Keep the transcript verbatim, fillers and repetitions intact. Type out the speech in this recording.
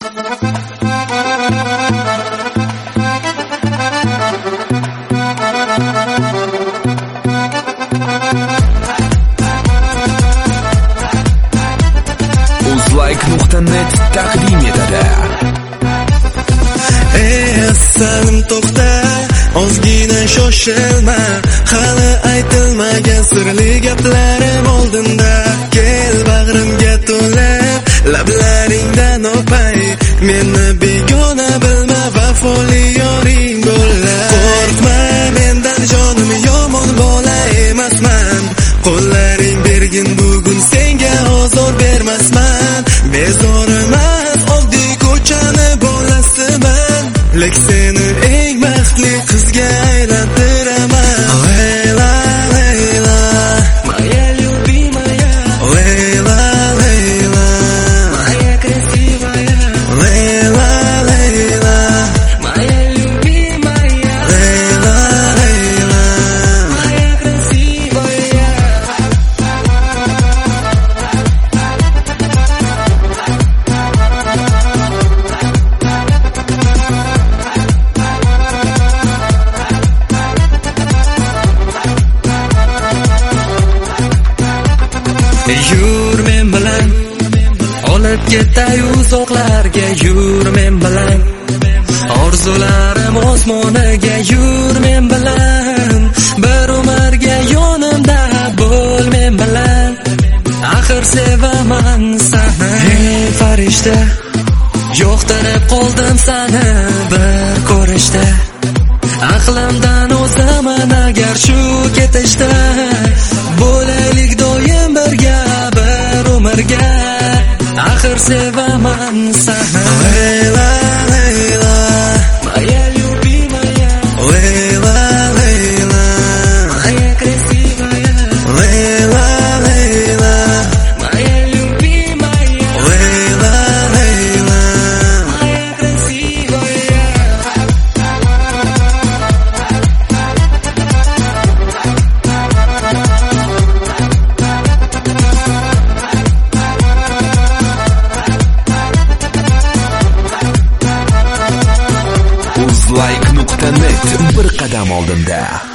uzlike nuqta net taqdim etadi. Esanim to'xta, ozgina shoshilma, hali aytilmagan sirli gaplarim oldinda. Kel bag'rimga to'lib, lablaringdan o'pay, meni begona bilma, vafoli yoring bo'la. Qo'rqma mendan jonim, yomon bola emasman, qo'llaring bergin bugun senga ozor bermasman. Bezor emas, oddiy ko'chani bolasiman, lek seni eng baxtli qizga aylantiraman. Layla, Layla, moya любимая, Layla, Layla, moya красивая, Layla, Layla, moya любимая, Layla, Layla, moya красивая. Yur men bilan, olib ketay uzoqlarga, yur men bilan, orzularim osmoniga, yur men bilan, bir umrga yonimda bo'l men bilan, axir sevaman seni. Ey farishta, yo'qtirib qoldim seni bir ko'rishda, aqlimdan o'zaman agar shu ketishda, bo'laylik doim birga bir umrga, axir sevaman seni. Layla, Layla, moya любимая, Layla, Layla, moya красивая, Layla, Layla, moya любимая, Layla, Layla, moya красивая. uzlike nuqta net bir qadam oldinda.